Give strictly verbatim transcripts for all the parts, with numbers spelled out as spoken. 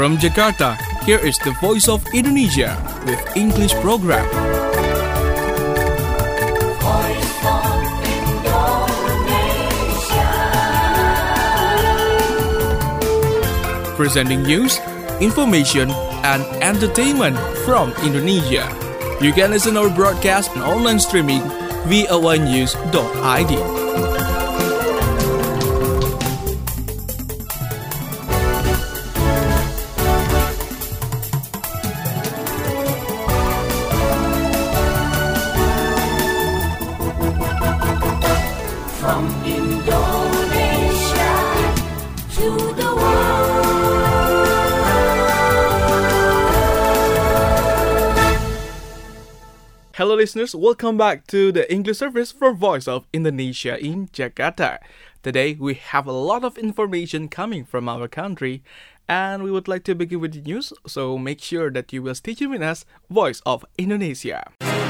From Jakarta, here is the Voice of Indonesia with English program. Voice of Indonesia. Presenting news, information, and entertainment from Indonesia. You can listen our broadcast and online streaming v o a news dot i d. From Indonesia to the world. Hello listeners, welcome back to the English service for Voice of Indonesia in Jakarta. Today we have a lot of information coming from our country and we would like to begin with the news, so make sure that you will stay tuned with us, Voice of Indonesia.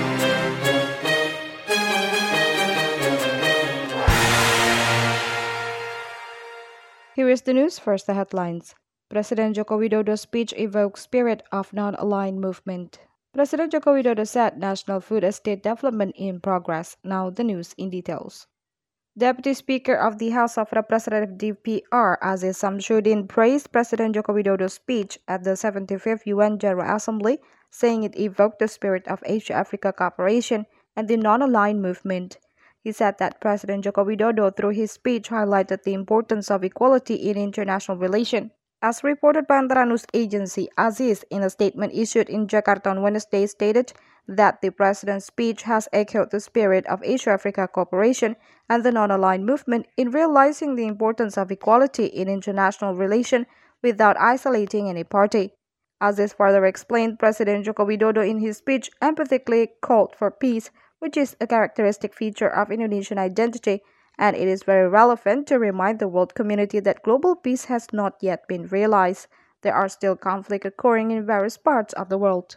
Here is the news, first the headlines. President Joko Widodo's speech evokes spirit of non-aligned movement. President Joko Widodo said national food estate development in progress. Now the news in details. Deputy Speaker of the House of Representatives D P R Aziz Samsudin praised President Joko Widodo's speech at the seventy-fifth U N General Assembly, saying it evoked the spirit of Asia-Africa cooperation and the non-aligned movement. He said that President Joko Widodo, through his speech, highlighted the importance of equality in international relations. As reported by Antara News Agency, Aziz, in a statement issued in Jakarta on Wednesday, stated that the president's speech has echoed the spirit of Asia-Africa cooperation and the non-aligned movement in realizing the importance of equality in international relations without isolating any party. Aziz further explained President Joko Widodo in his speech empathetically called for peace, which is a characteristic feature of Indonesian identity, and it is very relevant to remind the world community that global peace has not yet been realized. There are still conflicts occurring in various parts of the world.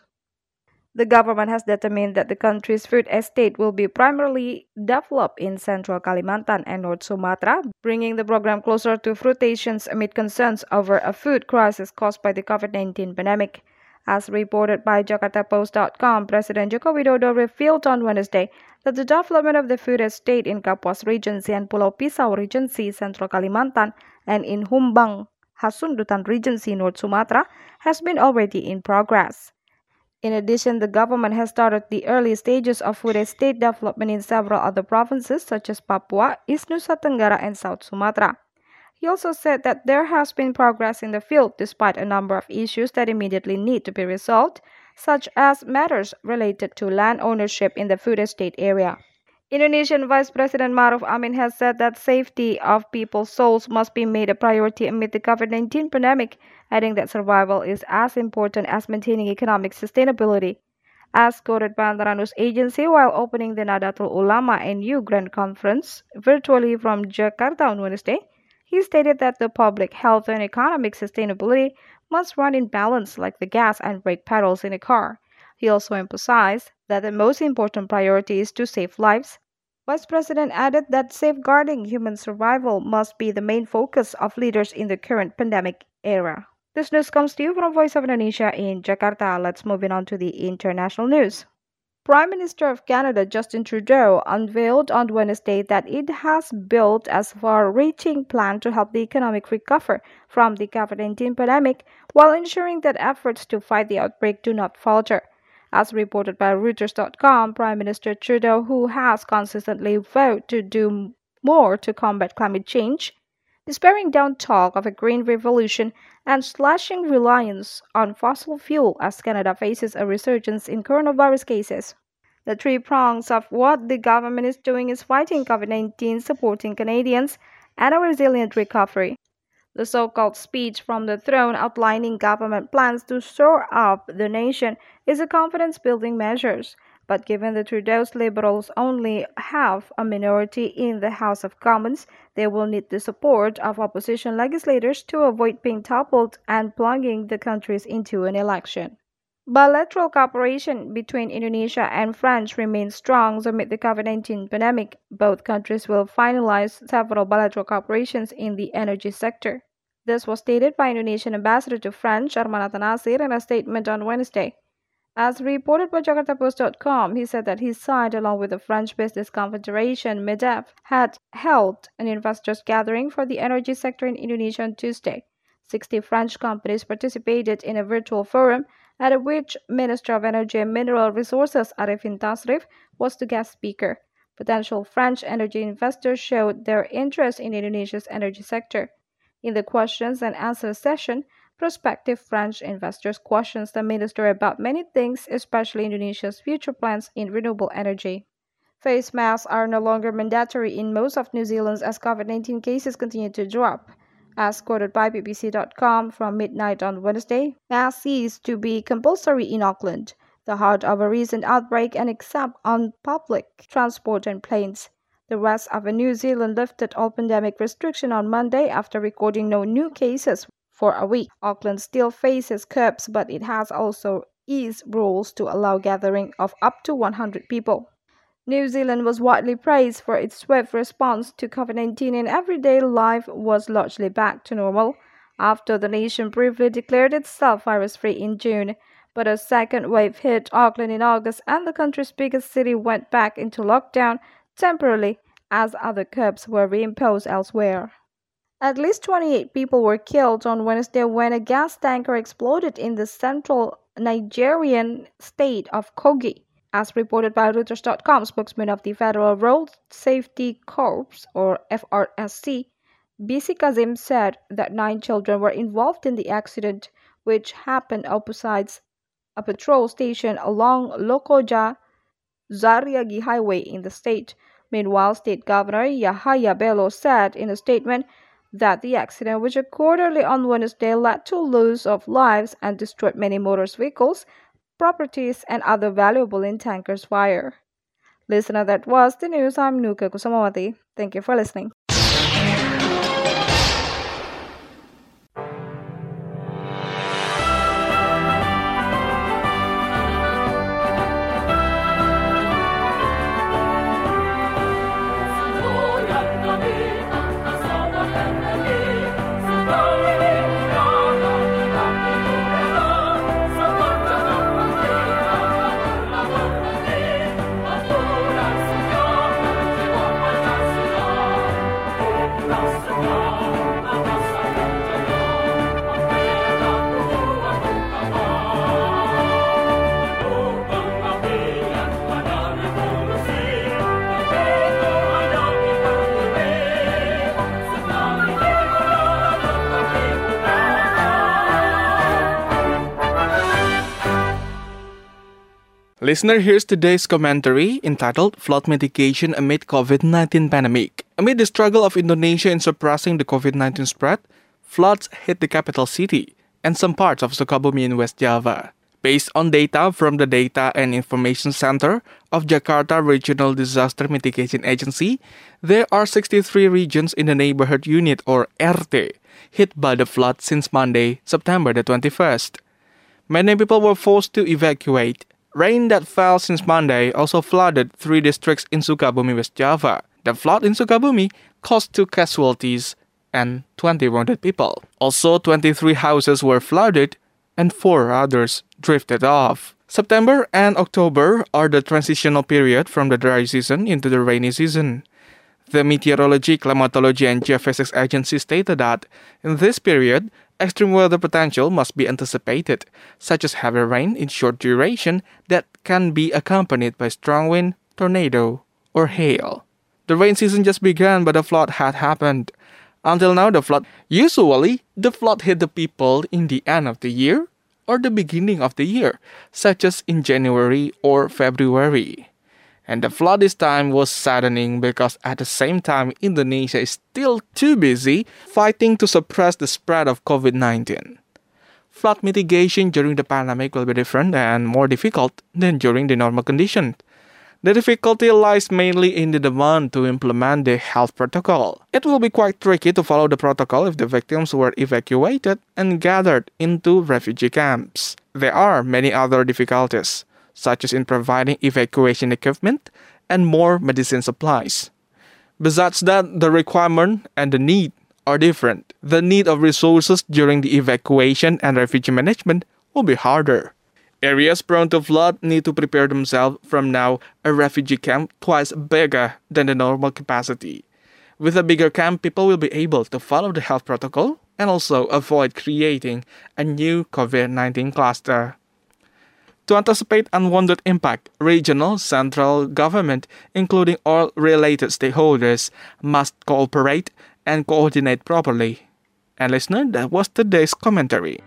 The government has determined that the country's food estate will be primarily developed in central Kalimantan and North Sumatra, bringing the program closer to fruition amid concerns over a food crisis caused by the COVID nineteen pandemic. As reported by Jakarta Post dot com, President Joko Widodo revealed on Wednesday that the development of the food estate in Kapuas Regency and Pulau Pisau Regency, Central Kalimantan, and in Humbang, Hasundutan Regency, North Sumatra, has been already in progress. In addition, the government has started the early stages of food estate development in several other provinces such as Papua, East Nusa Tenggara, and South Sumatra. He also said that there has been progress in the field despite a number of issues that immediately need to be resolved, such as matters related to land ownership in the food estate area. Indonesian Vice President Maruf Amin has said that safety of people's souls must be made a priority amid the COVID nineteen pandemic, adding that survival is as important as maintaining economic sustainability. As quoted by Antara News Agency while opening the Nadatul Ulama N U Grand Conference virtually from Jakarta on Wednesday, he stated that the public health and economic sustainability must run in balance like the gas and brake pedals in a car. He also emphasized that the most important priority is to save lives. Vice President added that safeguarding human survival must be the main focus of leaders in the current pandemic era. This news comes to you from Voice of Indonesia in Jakarta. Let's move on to the international news. Prime Minister of Canada Justin Trudeau unveiled on Wednesday that it has built a far-reaching plan to help the economic recover from the COVID nineteen pandemic while ensuring that efforts to fight the outbreak do not falter. As reported by Reuters dot com, Prime Minister Trudeau, who has consistently vowed to do more to combat climate change, is paring down talk of a green revolution and slashing reliance on fossil fuel as Canada faces a resurgence in coronavirus cases. The three prongs of what the government is doing is fighting COVID nineteen, supporting Canadians, and a resilient recovery. The so-called speech from the throne outlining government plans to shore up the nation is a confidence-building measure. But given that Trudeau's Liberals only have a minority in the House of Commons, they will need the support of opposition legislators to avoid being toppled and plunging the country into an election. Bilateral cooperation between Indonesia and France remains strong amid the COVID nineteen pandemic. Both countries will finalize several bilateral cooperations in the energy sector. This was stated by Indonesian ambassador to France, Arman Attanasir, in a statement on Wednesday. As reported by Jakarta Post dot com, he said that his side, along with the French Business Confederation, MEDEF, had held an investors gathering for the energy sector in Indonesia on Tuesday. sixty French companies participated in a virtual forum, at which Minister of Energy and Mineral Resources Arifin Tasrif was the guest speaker. Potential French energy investors showed their interest in Indonesia's energy sector. In the questions and answers session, prospective French investors questioned the minister about many things, especially Indonesia's future plans in renewable energy. Face masks are no longer mandatory in most of New Zealand as COVID nineteen cases continue to drop. As quoted by B B C dot com from midnight on Wednesday, masks ceased to be compulsory in Auckland, the heart of a recent outbreak, and except on public transport and planes. The rest of New Zealand lifted all pandemic restrictions on Monday after recording no new cases for a week. Auckland still faces curbs, but it has also eased rules to allow gathering of up to one hundred people. New Zealand was widely praised for its swift response to COVID nineteen, and everyday life was largely back to normal after the nation briefly declared itself virus-free in June. But a second wave hit Auckland in August, and the country's biggest city went back into lockdown temporarily as other curbs were reimposed elsewhere. At least twenty-eight people were killed on Wednesday when a gas tanker exploded in the central Nigerian state of Kogi. As reported by Reuters dot com, spokesman of the Federal Road Safety Corps, or F R S C, Bisi Kazim, said that nine children were involved in the accident, which happened opposite a patrol station along Lokoja Zariagi Highway in the state. Meanwhile, State Governor Yahaya Bello said in a statement that the accident, which occurred early on Wednesday, led to loss of lives and destroyed many motor vehicles, properties, and other valuable in tanker's fire. Listener, that was the news. I'm Nuka Kusamawati. Thank you for listening. Listener, here's today's commentary entitled Flood Mitigation Amid COVID nineteen Pandemic. Amid the struggle of Indonesia in suppressing the COVID nineteen spread, floods hit the capital city and some parts of Sukabumi in West Java. Based on data from the Data and Information Center of Jakarta Regional Disaster Mitigation Agency, there are sixty-three regions in the Neighborhood Unit or R T hit by the flood since Monday, September the twenty-first. Many people were forced to evacuate. Rain that fell since Monday also flooded three districts in Sukabumi, West Java. The flood in Sukabumi caused two casualties and twenty wounded people. Also, twenty-three houses were flooded and four others drifted off. September and October are the transitional period from the dry season into the rainy season. The Meteorology, Climatology and Geophysics Agency stated that in this period, extreme weather potential must be anticipated, such as heavy rain in short duration that can be accompanied by strong wind, tornado, or hail. The rain season just began, but the flood had happened. Until now, the flood usually the flood hit the people in the end of the year or the beginning of the year, such as in January or February. And the flood this time was saddening because at the same time, Indonesia is still too busy fighting to suppress the spread of COVID nineteen. Flood mitigation during the pandemic will be different and more difficult than during the normal conditions. The difficulty lies mainly in the demand to implement the health protocol. It will be quite tricky to follow the protocol if the victims were evacuated and gathered into refugee camps. There are many other difficulties, such as in providing evacuation equipment and more medicine supplies. Besides that, the requirement and the need are different. The need of resources during the evacuation and refugee management will be harder. Areas prone to flood need to prepare themselves from now a refugee camp twice bigger than the normal capacity. With a bigger camp, people will be able to follow the health protocol and also avoid creating a new COVID nineteen cluster. To anticipate unwanted impact, regional, central government, including all related stakeholders, must cooperate and coordinate properly. And listener, that was today's commentary.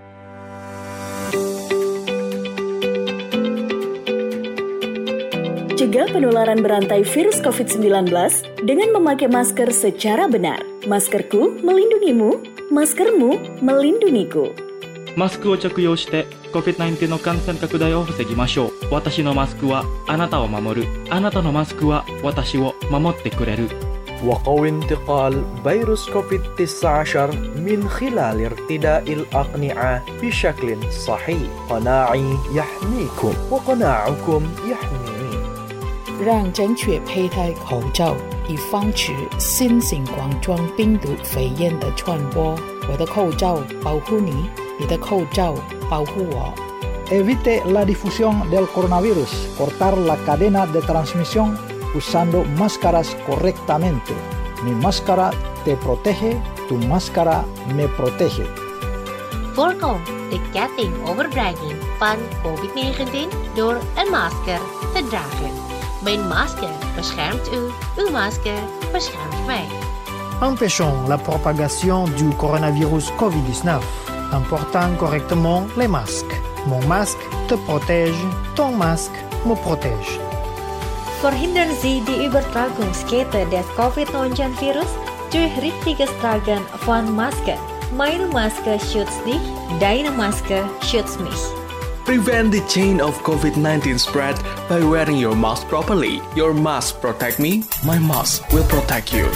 Cegah penularan berantai virus covid sembilan belas dengan memakai masker secara benar. Maskerku melindungimu, maskermu melindungiku. マスクを着用して コビッドナインティーン の感染拡大を防ぎましょう。私のマスクはあなたを守る。あなたのマスクは私を守ってくれる。 وقوي انتقال فيروس كوفيد تسعة عشر من خلال ارتداء الأقنعة بشكل صحيح. قناعي يحميكم وقناعكم يحميني. 让正确佩戴口罩，以防止新型冠状病毒肺炎的传播。我的口罩保护你，你的口罩保护我。 Evite la difusión del coronavirus. Cortar la cadena de transmisión usando máscaras correctamente. Mi máscara te protege, tu máscara me protege. Voorkom de ketting overbrenging van covid negentien door een masker te dragen. Mijn masker beschermt u, uw masker beschermt mij. Empêchons la propagation du coronavirus covid dix-neuf en portant correctement les masques. Mon masque te protège, ton masque me protège. Verhindern Sie die Übertragungskette des covid neunzehn Virus durch richtiges Tragen von Maske. Meine Maske schützt dich, deine Maske schützt mich. Prevent the chain of covid nineteen spread by wearing your mask properly. Your mask protect me, my mask will protect you.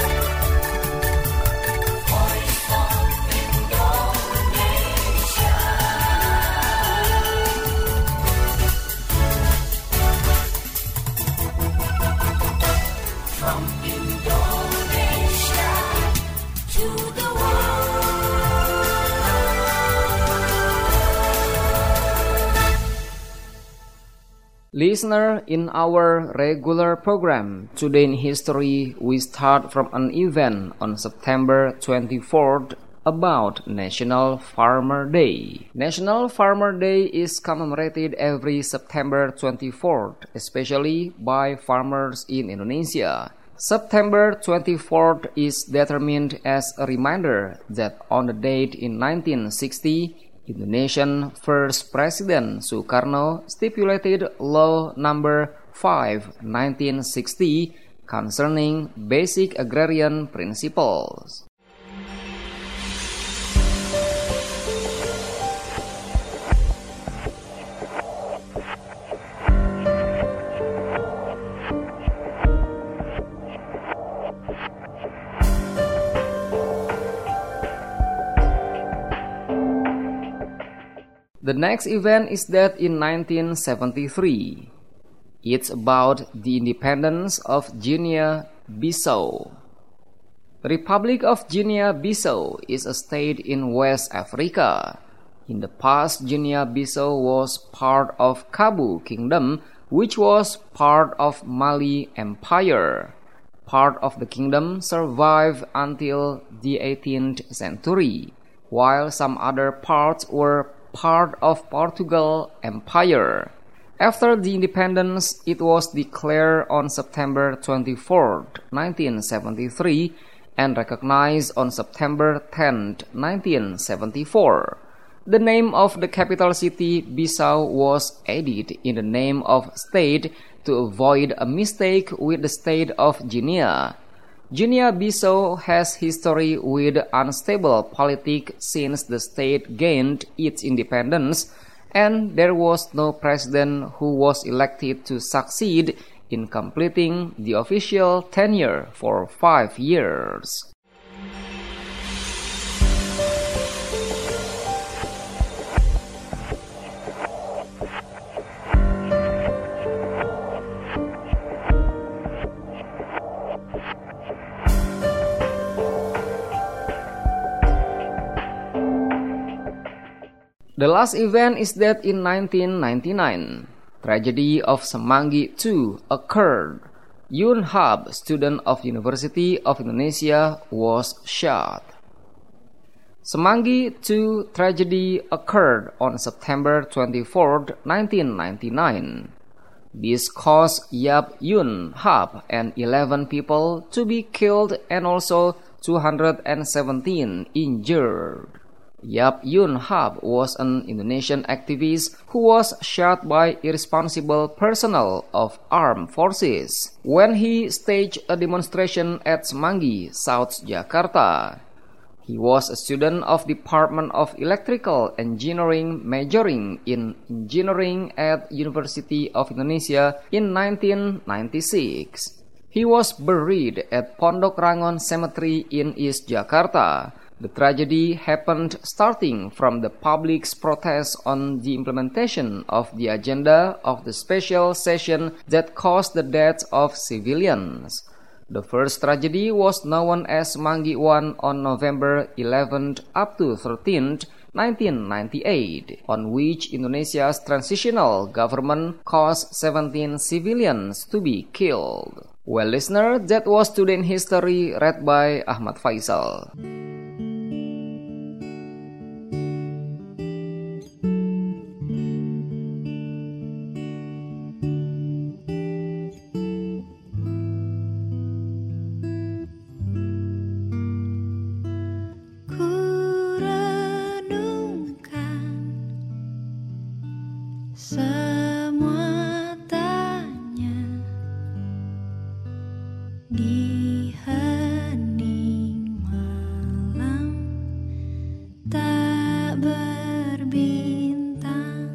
Listener, in our regular program, Today in History, we start from an event on September twenty-fourth about National Farmer Day. National Farmer Day is commemorated every September twenty-fourth, especially by farmers in Indonesia. September twenty-fourth is determined as a reminder that on the date in nineteen sixty, Indonesian first President Sukarno stipulated Law Number five nineteen sixty concerning basic agrarian principles. The next event is that in nineteen seventy-three. It's about the independence of Guinea-Bissau. The Republic of Guinea-Bissau is a state in West Africa. In the past, Guinea-Bissau was part of Kabu Kingdom, which was part of Mali Empire. Part of the kingdom survived until the eighteenth century, while some other parts were part of Portugal Empire. After the independence, it was declared on September twenty-fourth, nineteen seventy-three, and recognized on September tenth, nineteen seventy-four. The name of the capital city, Bissau, was added in the name of state to avoid a mistake with the state of Guinea. Guinea-Bissau has history with unstable politics since the state gained its independence, and there was no president who was elected to succeed in completing the official tenure for five years. The last event is that in nineteen ninety-nine, tragedy of Semanggi two occurred. Yun Hab, student of University of Indonesia, was shot. Semanggi two tragedy occurred on September twenty-fourth, nineteen ninety-nine. This caused Yap Yun Hab and eleven people to be killed and also two hundred seventeen injured. Yap Yun Hab was an Indonesian activist who was shot by irresponsible personnel of armed forces when he staged a demonstration at Semanggi, South Jakarta. He was a student of Department of Electrical Engineering majoring in engineering at University of Indonesia in nineteen ninety-six. He was buried at Pondok Rangon Cemetery in East Jakarta. The tragedy happened starting from the public's protest on the implementation of the agenda of the special session that caused the deaths of civilians. The first tragedy was known as Semanggi one on November eleventh up to thirteenth, nineteen ninety-eight, on which Indonesia's transitional government caused seventeen civilians to be killed. Well, listener, that was Today in History read by Ahmad Faisal. Semua tanya di hening malam tak berbintang,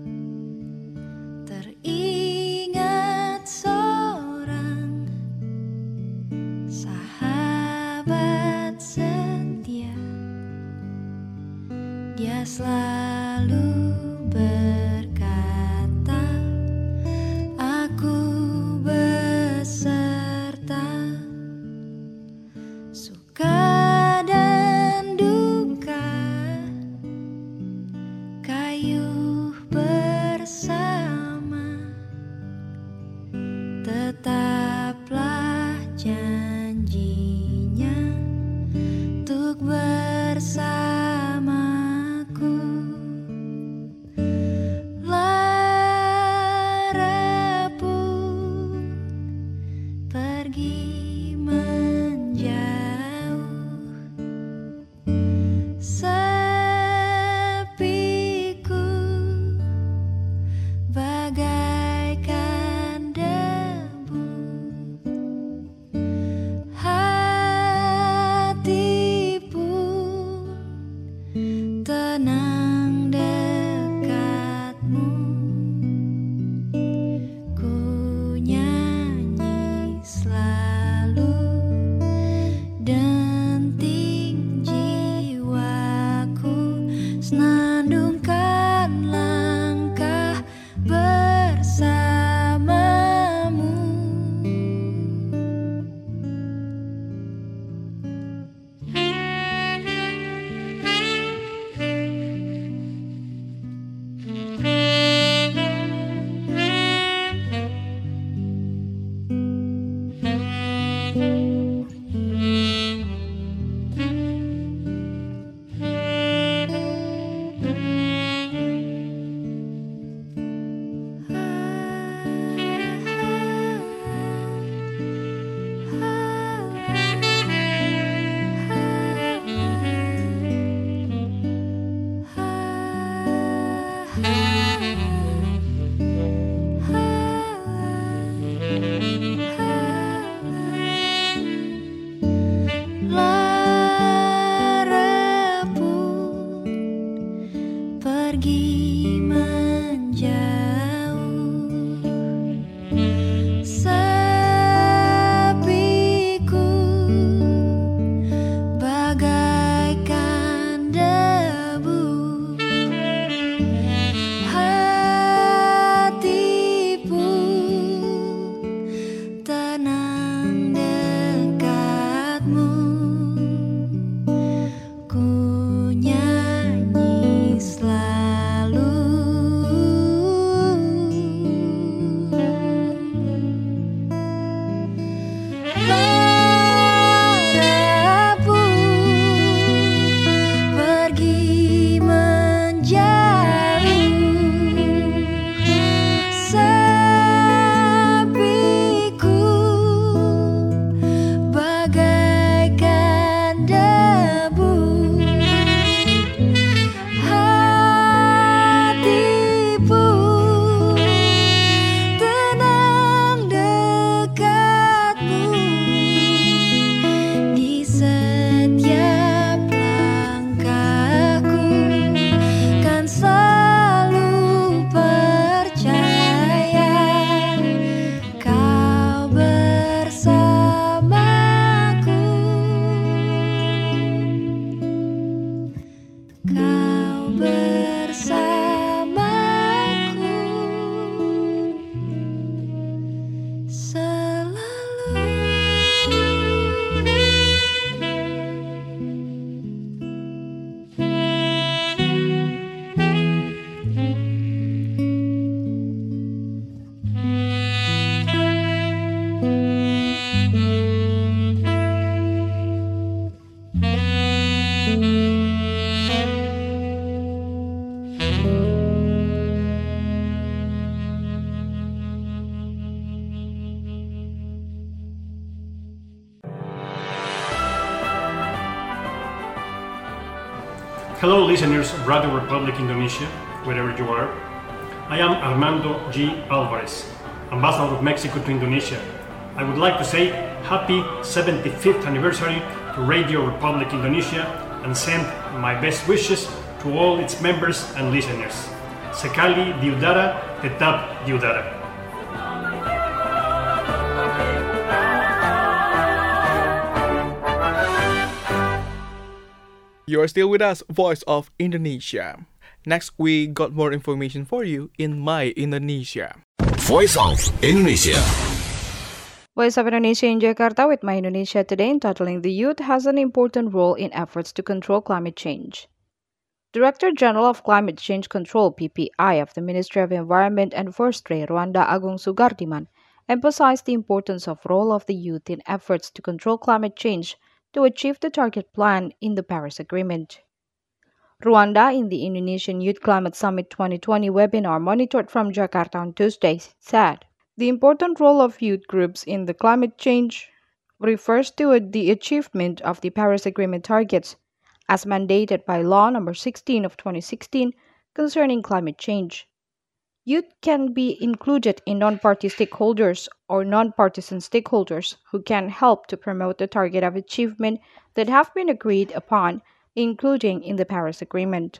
teringat seorang sahabat setia, dia selalu berkata, aku beserta, suka dan duka, kayuh bersama, tetaplah janjinya untuk bersamaku. Hello listeners of Radio Republic Indonesia, wherever you are. I am Armando G. Alvarez, Ambassador of Mexico to Indonesia. I would like to say happy seventy-fifth anniversary to Radio Republic Indonesia and send my best wishes to all its members and listeners. Sekali diudara, tetap diudara. You are still with us, Voice of Indonesia. Next, we got more information for you in My Indonesia. Voice of Indonesia. Voice of Indonesia in Jakarta with My Indonesia today, entitling The Youth has an important role in efforts to control climate change. Director General of Climate Change Control P P I of the Ministry of Environment and Forestry, Ruanda Agung Sugardiman, emphasized the importance of role of the youth in efforts to control climate change to achieve the target plan in the Paris Agreement. Rwanda, in the Indonesian Youth Climate Summit twenty twenty webinar monitored from Jakarta on Tuesday, said the important role of youth groups in the climate change refers to the achievement of the Paris Agreement targets as mandated by Law number sixteen of twenty sixteen concerning climate change. Youth can be included in non-party stakeholders or non-partisan stakeholders who can help to promote the target of achievement that have been agreed upon, including in the Paris Agreement.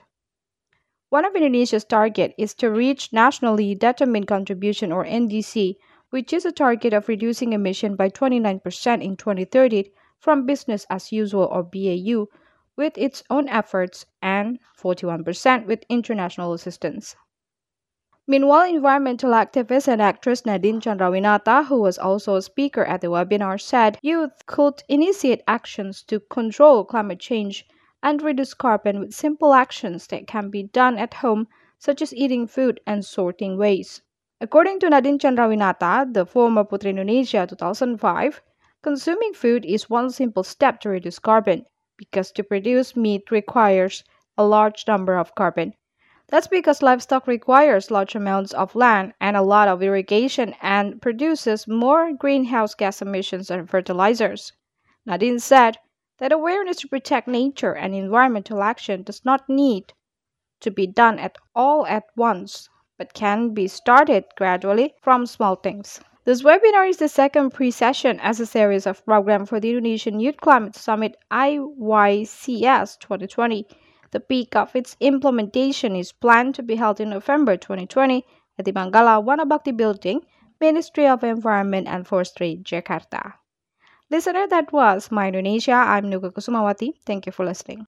One of Indonesia's target is to reach Nationally Determined Contribution or N D C, which is a target of reducing emission by twenty-nine percent in twenty thirty from business as usual or B A U with its own efforts and forty-one percent with international assistance. Meanwhile, environmental activist and actress Nadine Chandrawinata, who was also a speaker at the webinar, said youth could initiate actions to control climate change and reduce carbon with simple actions that can be done at home, such as eating food and sorting waste. According to Nadine Chandrawinata, the former Putri Indonesia two thousand five, consuming food is one simple step to reduce carbon, because to produce meat requires a large number of carbon. That's because livestock requires large amounts of land and a lot of irrigation and produces more greenhouse gas emissions than fertilizers. Nadine said that awareness to protect nature and environmental action does not need to be done at all at once, but can be started gradually from small things. This webinar is the second pre-session as a series of programs for the Indonesian Youth Climate Summit I Y C S twenty twenty. The peak of its implementation is planned to be held in November twenty twenty at the Manggala Wanabakti Building, Ministry of Environment and Forestry, Jakarta. Listener, that was My Indonesia. I'm Nuga Kusumawati. Thank you for listening.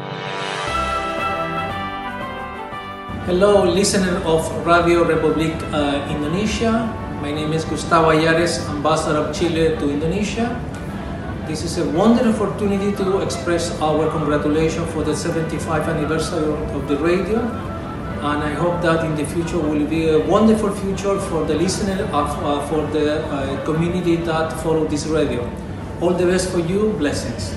Hello, listener of Radio Republic uh, Indonesia. My name is Gustavo Ayares, Ambassador of Chile to Indonesia. This is a wonderful opportunity to express our congratulations for the seventy-fifth anniversary of the radio, and I hope that in the future will be a wonderful future for the listener of uh, for the uh, community that follow this radio. All the best for you. Blessings.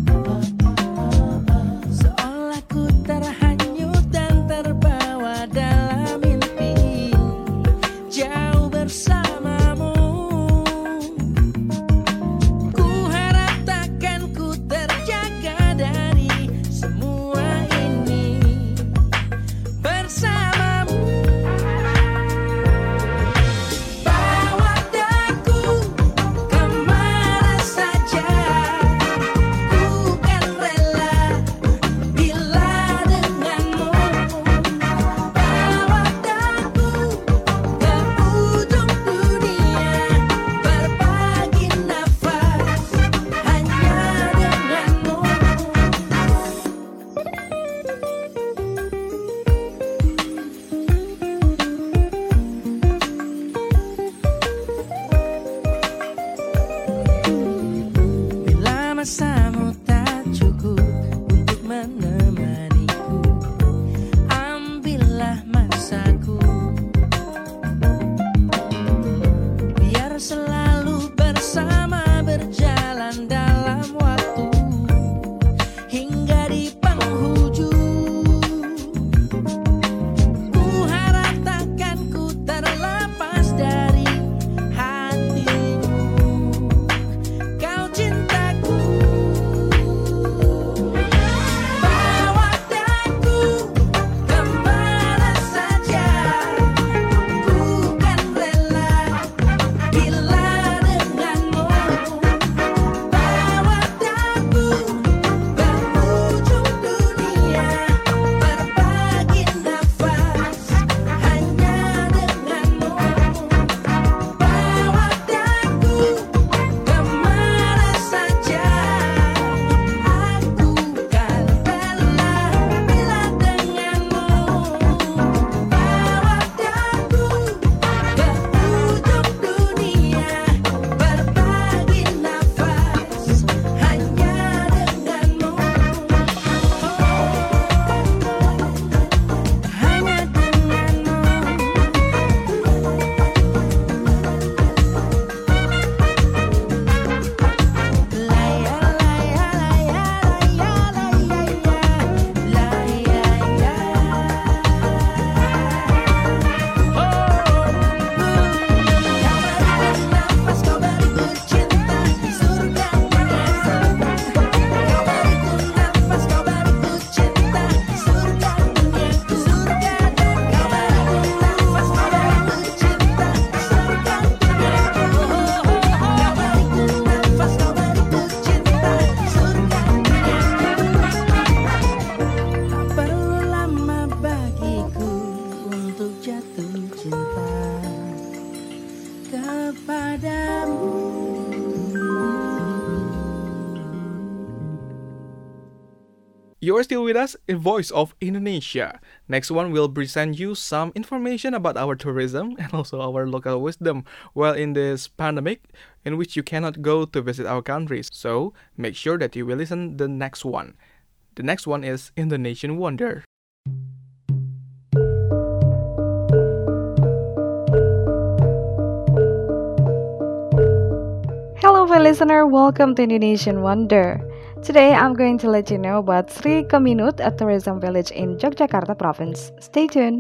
Seolah ku terhanyut dan terbawa dan You are still with us in Voice of Indonesia. Next one will present you some information about our tourism and also our local wisdom while in this pandemic in which you cannot go to visit our countries. So make sure that you will listen the next one. The next one is Indonesian Wonder. Hello, my listener. Welcome to Indonesian Wonder. Today, I'm going to let you know about Sri Keminut, a tourism village in Yogyakarta province. Stay tuned.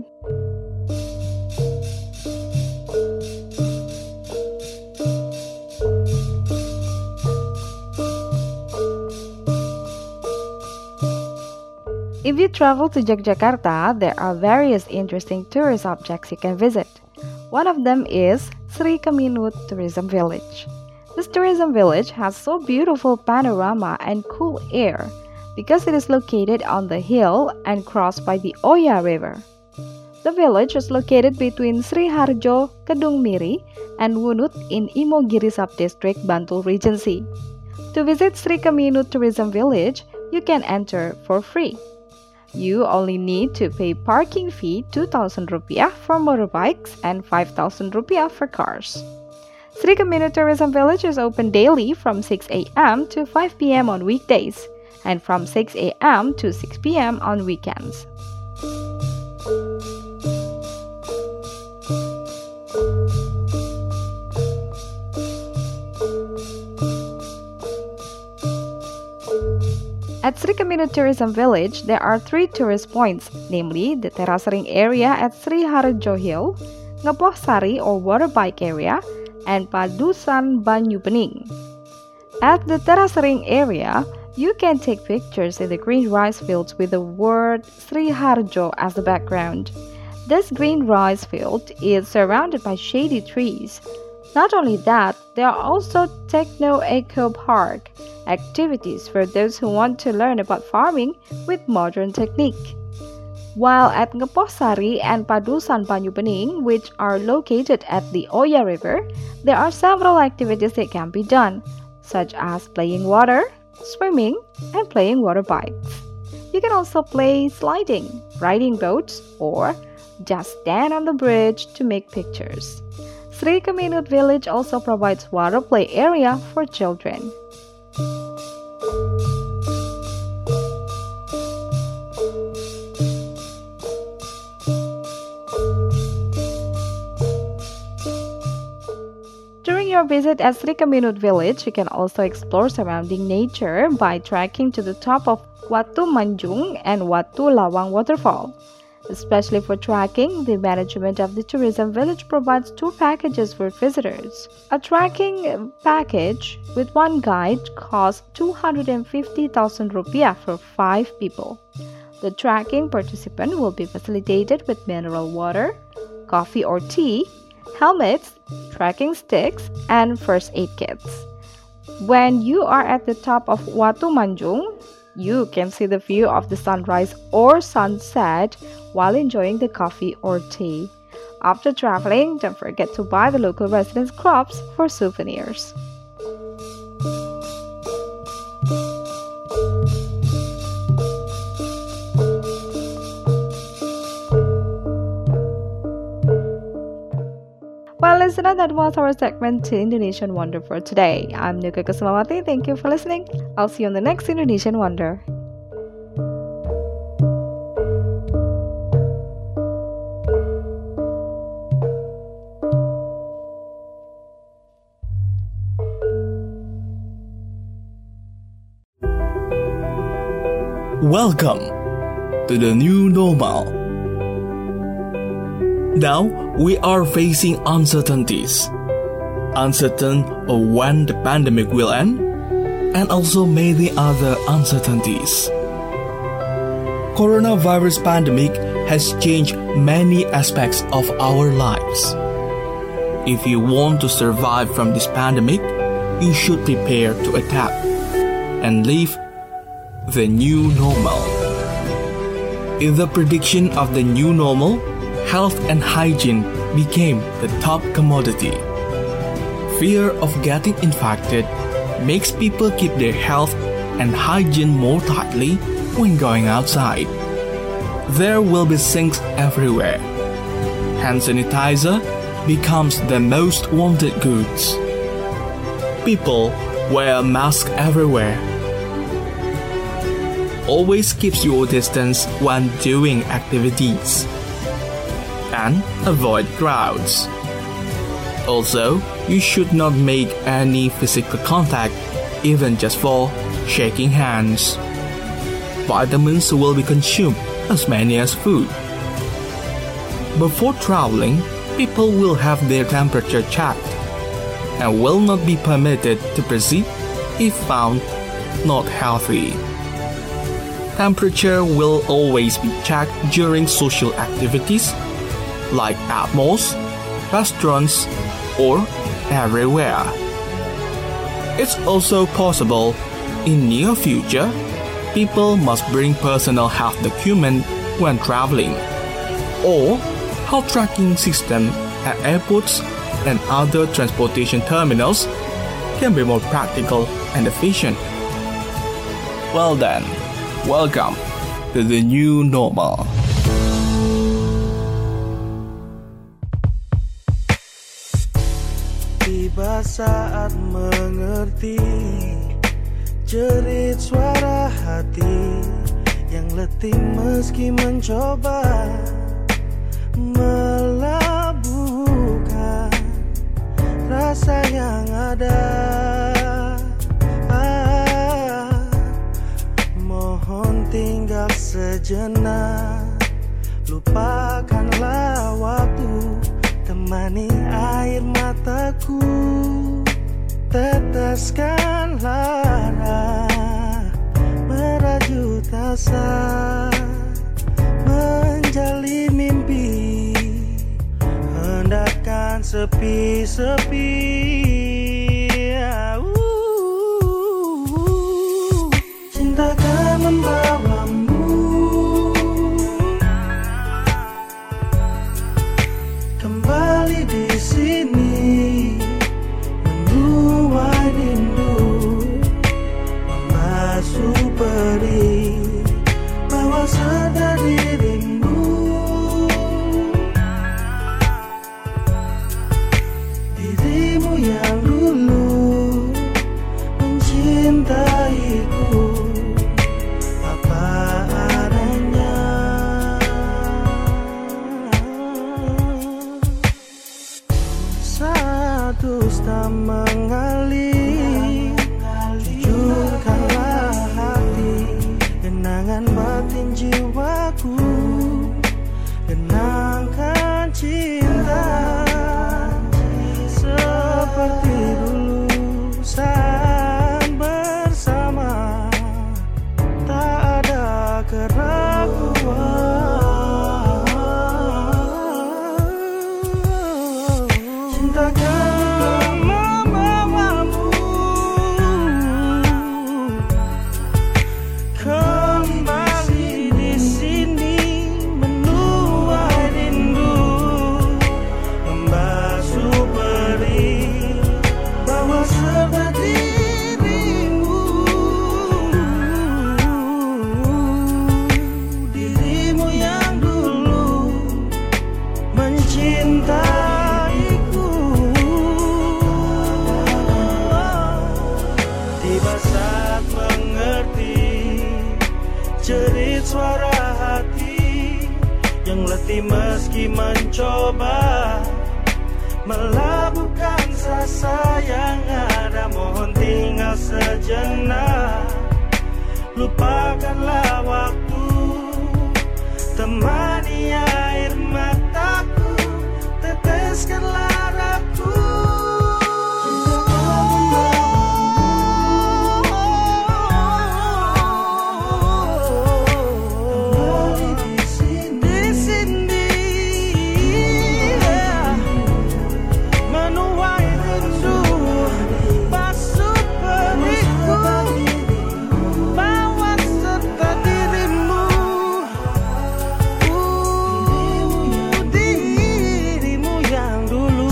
If you travel to Yogyakarta, there are various interesting tourist objects you can visit. One of them is Sri Keminut Tourism Village. This tourism village has so beautiful panorama and cool air because it is located on the hill and crossed by the Oya River. The village is located between Sri Harjo, Kedung Miri, and Wunut in Imogiri Subdistrict, Bantul Regency. To visit Sri Keminut Tourism Village, you can enter for free. You only need to pay parking fee two thousand rupiah for motorbikes and five thousand rupiah for cars. Sri Keminut Tourism Village is open daily from six a.m. to five p.m. on weekdays and from six a.m. to six p.m. on weekends. At Sri Keminut Tourism Village, there are three tourist points, namely the terracing area at Sri Harjo Hill, Ngepoh Sari or water bike area, and Padusan Banyu Bening. At the terracing area, you can take pictures in the green rice fields with the word Sri Harjo as the background. This green rice field is surrounded by shady trees. Not only that, there are also Techno Eco Park activities for those who want to learn about farming with modern technique. While at Ngepoh Sari and Padusan Banyu Bening, which are located at the Oya River, there are several activities that can be done, such as playing water, swimming, and playing water bikes. You can also play sliding, riding boats, or just stand on the bridge to make pictures. Sri Keminut Village also provides water play area for children. During your visit at Sri Keminut Village, you can also explore surrounding nature by trekking to the top of Watu Manjung and Watu Lawang waterfall. Especially for trekking, the management of the tourism village provides tour packages for visitors. A trekking package with one guide costs two hundred fifty thousand rupiah for five people. The trekking participant will be facilitated with mineral water, coffee or tea, helmets, trekking sticks, and first aid kits. When you are at the top of Watu Manjung, you can see the view of the sunrise or sunset while enjoying the coffee or tea. After traveling, don't forget to buy the local residents' crops for souvenirs. Well, listener, that was our segment to Indonesian Wonder for today. I'm Nuka Kusumawati. Thank you for listening. I'll see you on the next Indonesian Wonder. Welcome to the new normal. Now we are facing uncertainties. Uncertain of when the pandemic will end, and also many other uncertainties. Coronavirus pandemic has changed many aspects of our lives. If you want to survive from this pandemic, you should prepare to adapt and live the new normal. In the prediction of the new normal, health and hygiene became the top commodity. Fear of getting infected makes people keep their health and hygiene more tightly when going outside. There will be sinks everywhere. Hand sanitizer becomes the most wanted goods. People wear masks everywhere. Always keep your distance when doing activities. And avoid crowds. Also, you should not make any physical contact, even just for shaking hands. Vitamins will be consumed as many as food. Before traveling, people will have their temperature checked and will not be permitted to proceed if found not healthy. Temperature will always be checked during social activities like at malls, restaurants, or everywhere. It's also possible in near future, people must bring personal health document when traveling, or health tracking system at airports and other transportation terminals can be more practical and efficient. Well then, welcome to the new normal. Tiba saat mengerti jerit suara hati yang letih meski mencoba melabuhkan rasa yang ada. Ah, mohon tinggal sejenak, lupakanlah waktu, temani air mataku, teteskan lara merajut asa, menjali mimpi, hendakkan sepi-sepi. Cinta akan membawamu kembali di sini, menuai rindu, membasuh perih, bawa sadar dirimu, dirimu yang dulu mencintaiku apa adanya. Saat dusta mengalir, jujurkanlah hati, genangan batin jiwaku, genangkan cinta seperti dulu saat bersama, tak ada keraguan. Cinta akan membawamu kembali di sini, menuai rindu, membasuh perih, bawa serta dirimu, dirimu yang dulu mencintaiku. Tiba saat mengerti jerit suara hati yang letih meski mencoba melabuhkan rasa yang ada. Mohon tinggal sejenak, lupakanlah waktu, temani air mataku, teteskanlah raku. Dirimu yang dulu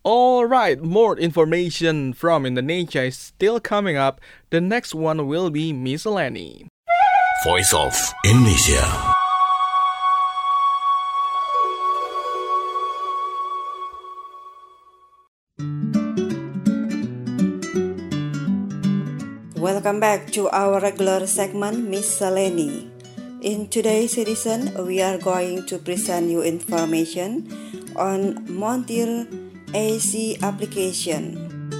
Alright, more information from Indonesia is still coming up. The next one will be Miscellany. Voice of Indonesia. Welcome back to our regular segment Miscellany. In today's edition, we are going to present you information on Montir A C application.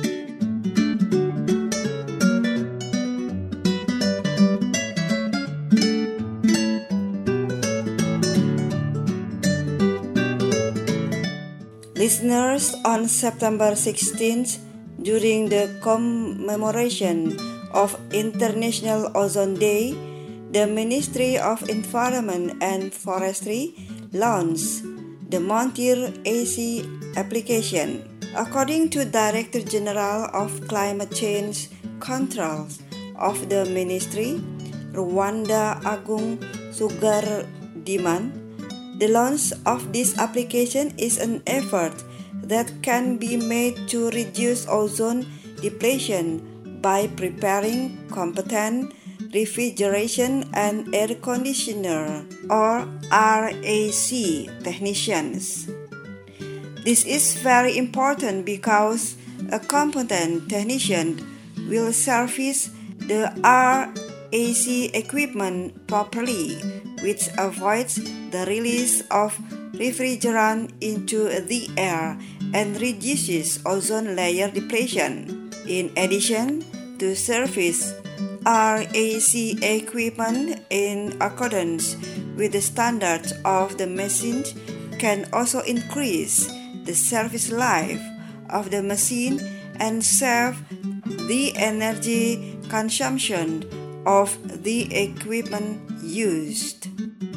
Listeners, on September sixteenth, during the commemoration of International Ozone Day, the Ministry of Environment and Forestry launched the Montir A C application. According to Director General of Climate Change Control of the Ministry, Rwanda Agung Sugardiman, the launch of this application is an effort that can be made to reduce ozone depletion by preparing competent refrigeration and air conditioner or R A C technicians. This is very important because a competent technician will service the R A C equipment properly, which avoids the release of refrigerant into the air and reduces ozone layer depletion. In addition, to service R A C equipment in accordance with the standards of the machine can also increase the service life of the machine and save the energy consumption of the equipment used.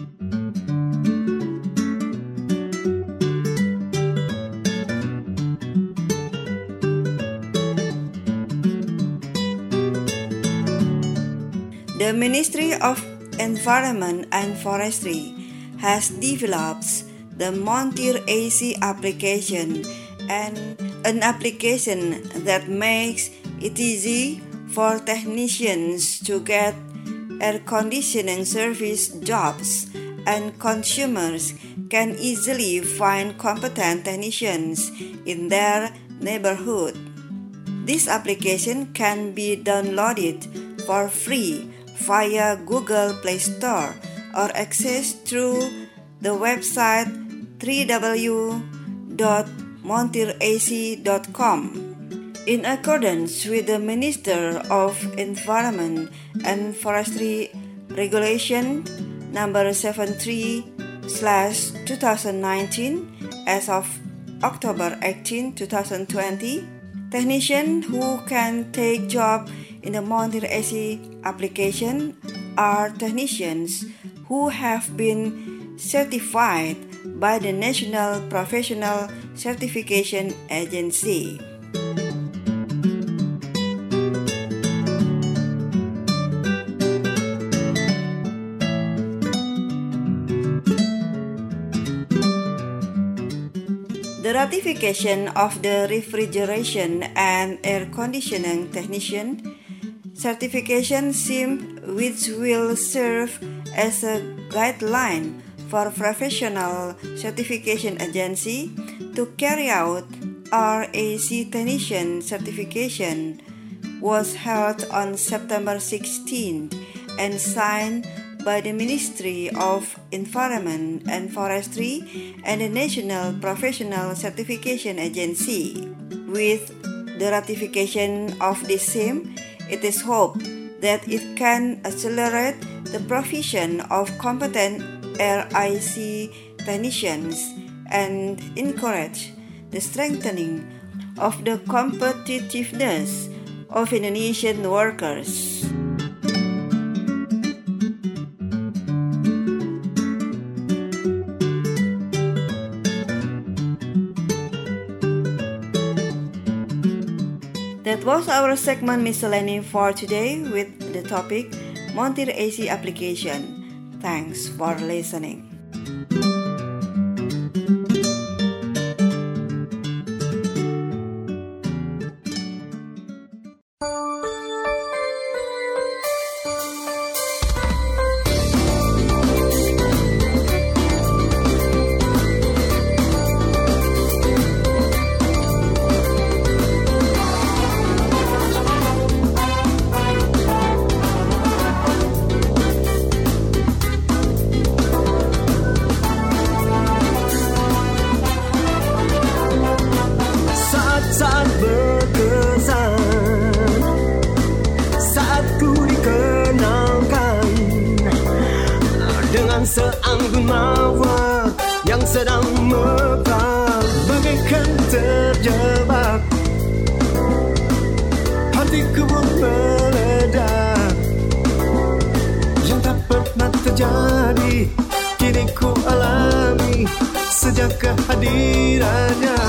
The Ministry of Environment and Forestry has developed the Montir A C application, and an application that makes it easy for technicians to get air conditioning service jobs, and consumers can easily find competent technicians in their neighborhood. This application can be downloaded for free via Google Play Store or accessed through the website w w w dot montir a c dot com. In accordance with the Minister of Environment and Forestry Regulation number seventy-three slash twenty nineteen as of October eighteenth, twenty twenty, technicians who can take job in the Montir A C application are technicians who have been certified by the National Professional Certification Agency. The ratification of the refrigeration and air conditioning technician certification scheme, which will serve as a guideline for professional certification agency to carry out R A C technician certification, was held on September sixteenth and signed by the Ministry of Environment and Forestry and the National Professional Certification Agency. With the ratification of this same, it is hoped that it can accelerate the provision of competent R A C technicians and encourage the strengthening of the competitiveness of Indonesian workers. That was our segment Miscellany for today with the topic Montir A C application. Thanks for listening. seanggun mawar yang sedang mekar, bagaikan terjebak. Hatiku pun meledak, yang tak pernah terjadi kini ku alami sejak kehadirannya.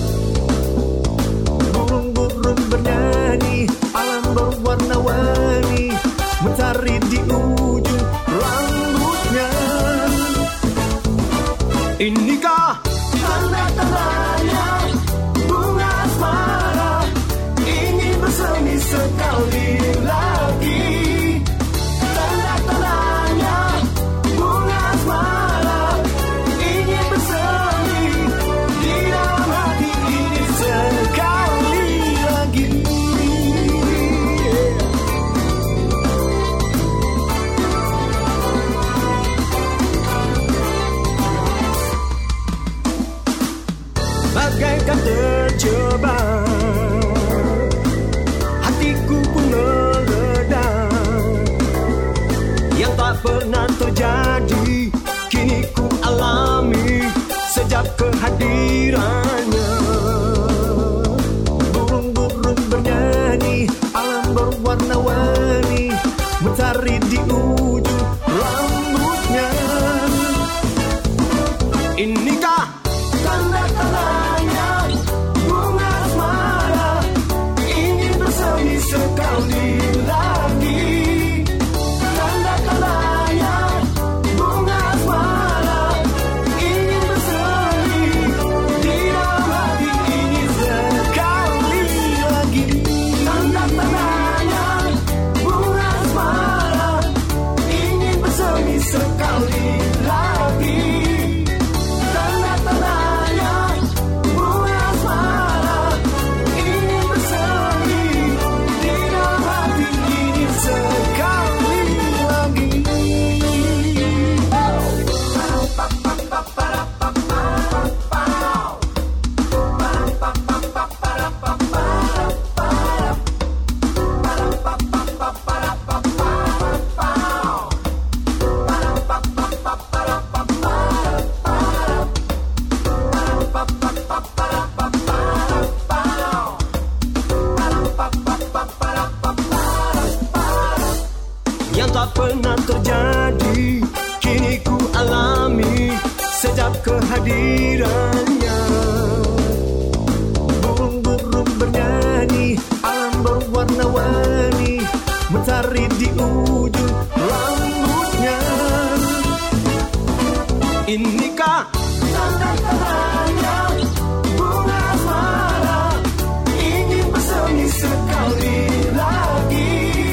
Burung-burung bernyanyi, alam berwarna-warni, mentari di ujung rambutnya. Inikah tanda-tandanya bunga asmara ingin bersemi sekali lagi? Tanda-tandanya bunga asmara ingin bersemi di dalam hati ini sekali lagi. Bagaikan terjebak, hatiku pun meledak, yang tak pernah terjadi kini ku alami sejak kehadirannya. Burung-burung bernyanyi, alam berwarna-warni, mentari di ujung rambutnya. Inikah tanda-tandanya bunga asmara ingin bersemi sekali lagi? Tanda-tandanya bunga asmara ingin bersemi di dalam hati ini sekali lagi. Tanda-tandanya bunga asmara ingin bersemi sekali lagi. Yang tak pernah terjadi kini ku alami sejak kehadirannya. Burung-burung bernyanyi, alam berwarna-warni, mentari di ujung rambutnya. Inikah tanda-tandanya bunga asmara ingin bersemi sekali lagi?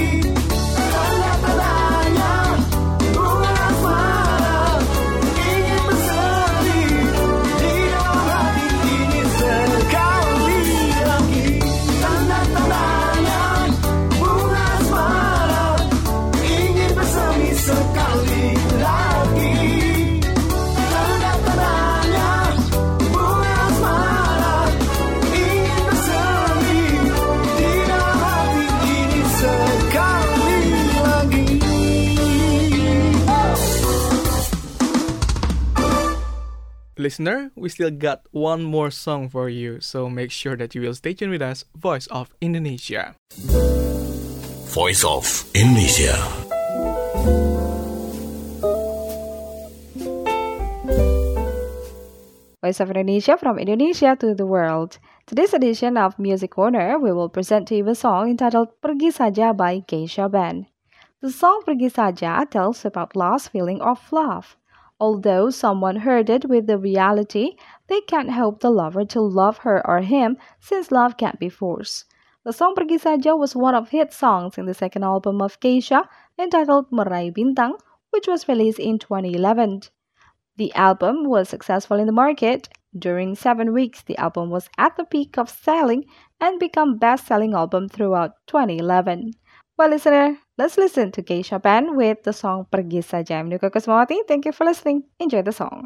Listener, we still got one more song for you, so make sure that you will stay tuned with us, Voice of Indonesia. Voice of Indonesia. Voice of Indonesia from Indonesia to the world. Today's edition of Music Corner, we will present to you a song entitled Pergi Saja by Geisha Band. The song Pergi Saja tells about lost feeling of love. Although someone heard it with the reality, they can't help the lover to love her or him since love can't be forced. The song Pergi Saja was one of hit songs in the second album of Geisha entitled Meraih Bintang, which was released in twenty eleven. The album was successful in the market. During seven weeks, the album was at the peak of selling and became best-selling album throughout twenty eleven. Well, listener, let's listen to Geisha Band with the song Pergi Saja. I'm Nuka Kusmawati. Thank you for listening. Enjoy the song.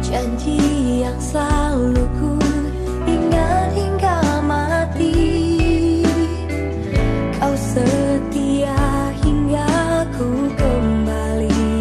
Janji yang selalu ku ingat hingga mati. Kau setia hingga ku kembali.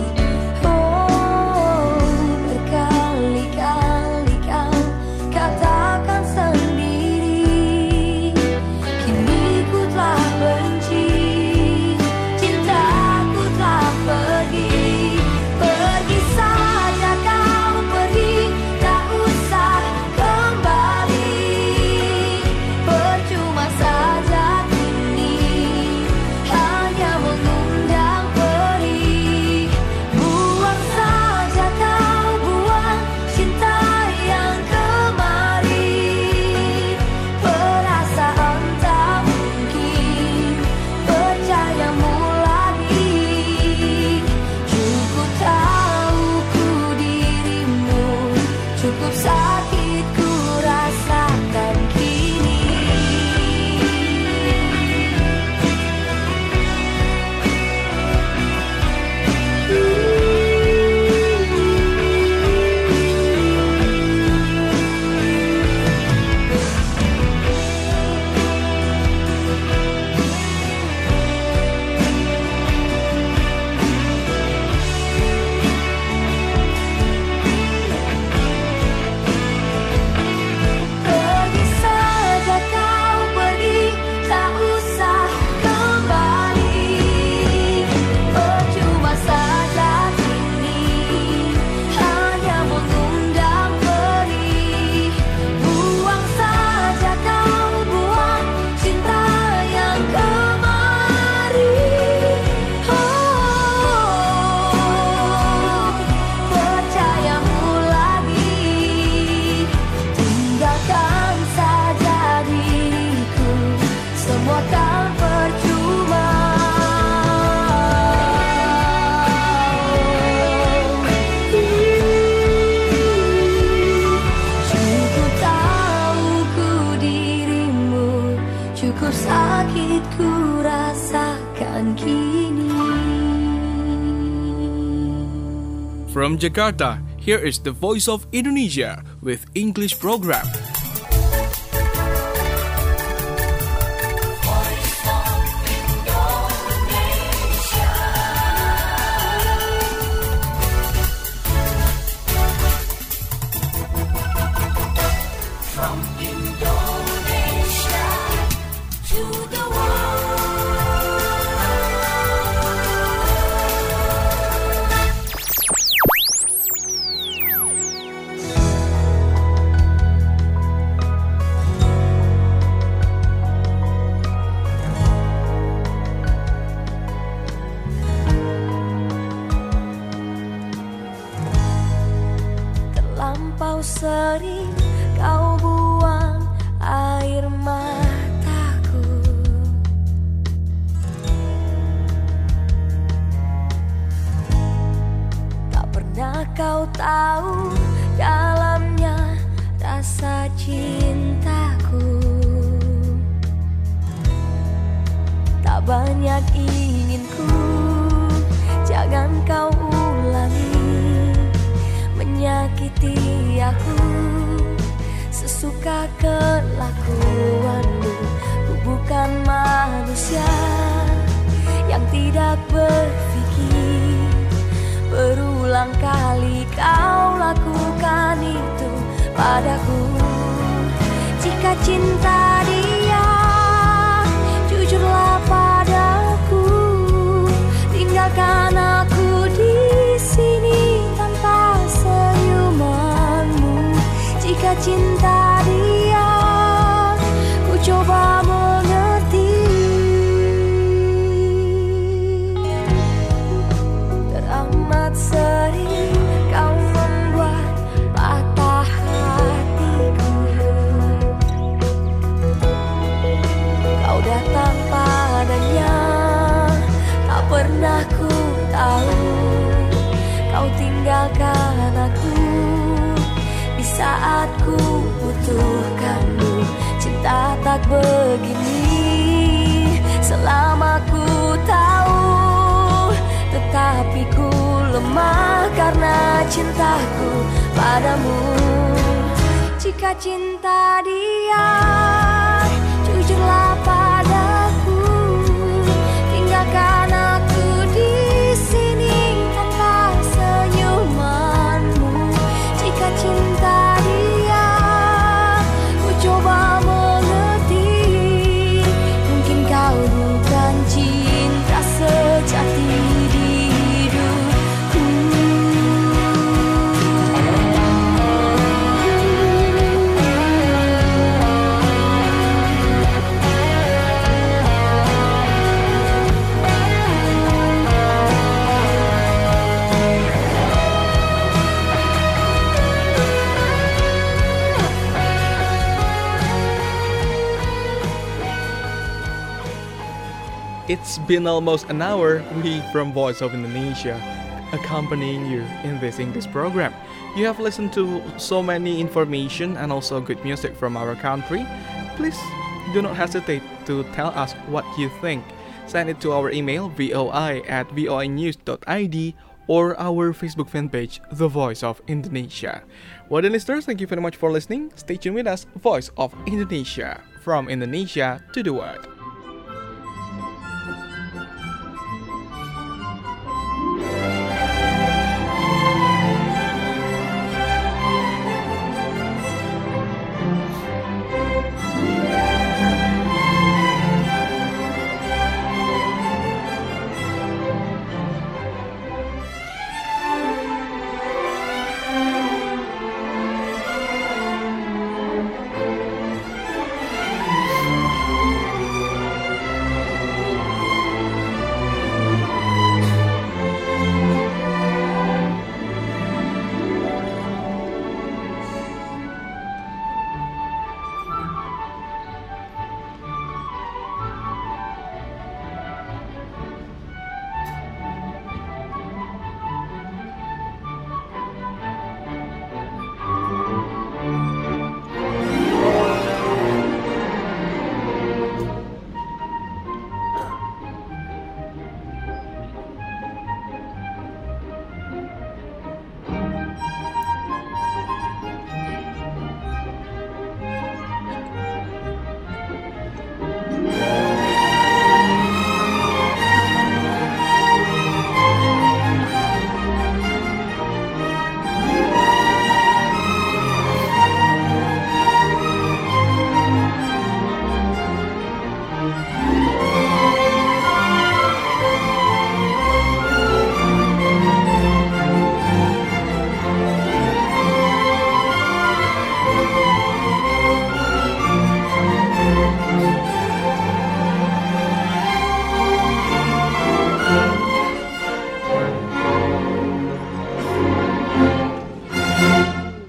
Oh, berkali-kali kau katakan sendiri, kini ku telah benci, cintaku telah pergi. Pergi saja kau pergi, tak usah kembali. Percuma saja kini hanya mengundang perih. Buang saja kau, buang cinta yang kemarin. Perasaan tak mungkin percayamu lagi. Cukup tahu ku dirimu, cukup sakit ku rasakan kini. Pergi saja kau pergi, tak usah kembali. Percuma saja kini hanya mengundang perih. Buang saja kau, buang cinta yang kemarin. Oh, percayamu lagi. Tinggalkan saja diriku, semua kan percuma. Cukup tahu ku dirimu, cukup sakit ku rasakan kini. From Jakarta, here is the Voice of Indonesia with English program. From Indonesia to the Terlampau sering kau buang air mataku. Tak pernah kau tahu dalamnya rasa cintaku. Tak banyak inginku, jangan kau ulangi menyakiti aku. Sesuka kelakuanmu, ku bukan manusia yang tidak berpikir. Berulang kali kau lakukan itu padaku. Jika cinta dia, jujurlah padaku. Tinggalkan aku di sini tanpa senyumanmu. Jika cinta dia, ku coba mengerti. Teramat sering kau membuat patah hatiku. Kau datang padanya, tak pernah ku tahu. Kau tinggalkan aku di saat ku butuhkanmu. Cinta tak begini selama ku tahu, tetapi ku lemah karena cintaku padamu. Jika cinta dia, jujurlah padaku. Tinggalkan aku di sini tanpa senyumanmu. Jika cinta dia, ku coba mengerti. Mungkin kau bukan cinta sejati di hidupku. It's been almost an hour, we from Voice of Indonesia, accompanying you in this English program. You have listened to so many information and also good music from our country. Please do not hesitate to tell us what you think. Send it to our email voi at voinews dot id or our Facebook fan page, The Voice of Indonesia. Well then listeners, thank you very much for listening. Stay tuned with us, Voice of Indonesia, from Indonesia to the world.